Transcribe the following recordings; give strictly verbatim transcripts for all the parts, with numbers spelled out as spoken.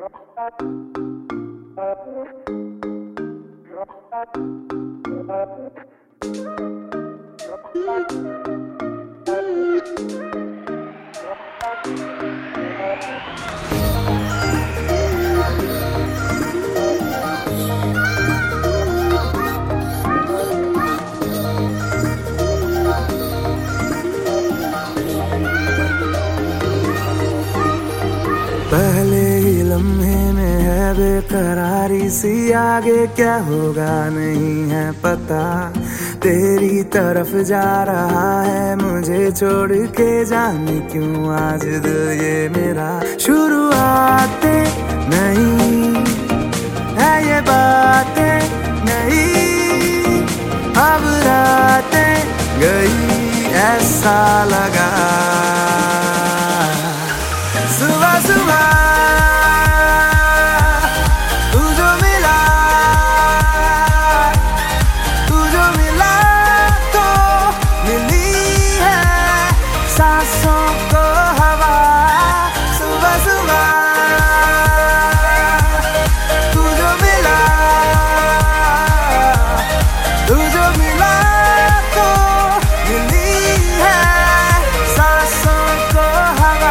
पहले ही लम्हे में है बेकरारी सी, आगे क्या होगा नहीं है पता। तेरी तरफ जा रहा है मुझे छोड़ के, जाने क्यों आज दिल ये मेरा। शुरुआतें नहीं है ये बातें नहीं, अब रातें गई ऐसा लगा। सुबह सुबह तू जो मिला, तू जो मिला तो मिली है सांसों को हवा। सुबह सुबह तू जो मिला, तू जो मिला तो मिली है सांसों को हवा।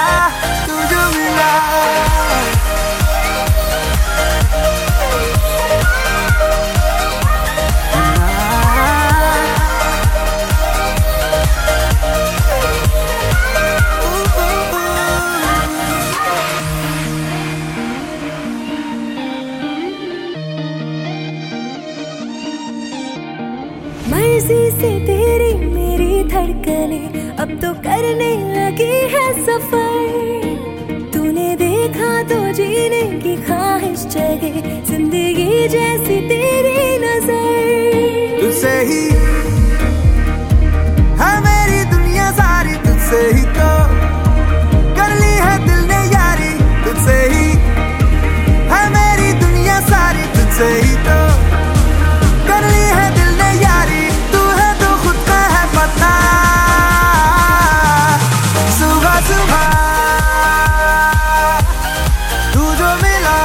मर्जी से तेरी मेरी धड़कने अब तो करने लगी है सफर। तूने देखा तो जीने की ख्वाहिश जगे, जिंदगी जैसी तेरी नजर। तुझसे ही है मेरी दुनिया सारी, तुझसे ही तो कर ली है दिल ने यारी। तुझसे ही है मेरी दुनिया सारी, तुझसे ही तो कर ली है दिल ने यारी। तू है तो खुद का है पता। सुबह सुबह तू जो मिला,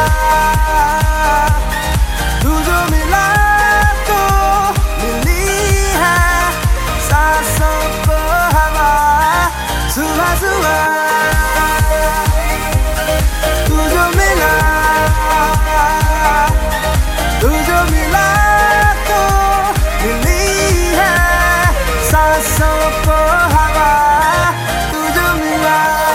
तू जो मिला तो मिली है सांसों को हवा। सुबह सुबह तू जो मिला, तू जो मिला तो मिली है सांसों को हवा। तू जो मिला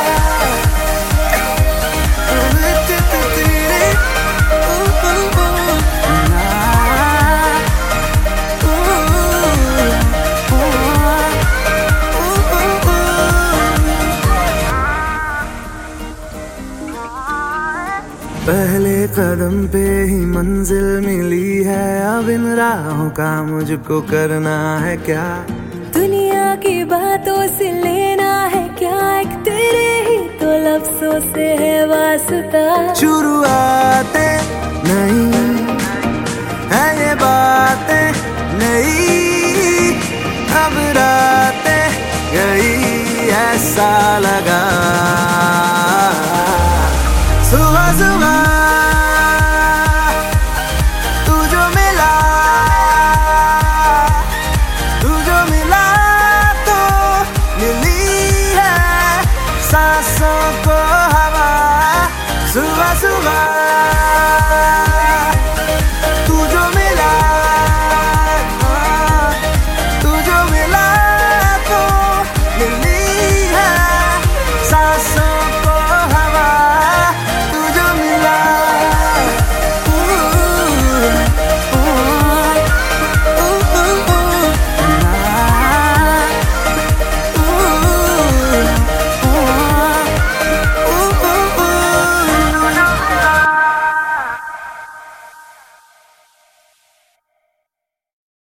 पहले कदम पे ही मंजिल मिली है, अब इन राहों का मुझको करना है क्या। दुनिया की बातों से लेना है क्या, एक तेरे ही तो लफ्जों से है वास्ता। शुरुआतें नहीं है ये बातें नहीं, अब रातें गई ऐसा लगा। सुबह सुबह तू जो मिला, तू जो मिला तो मिली है सांसों को हवा। सुबह सुबह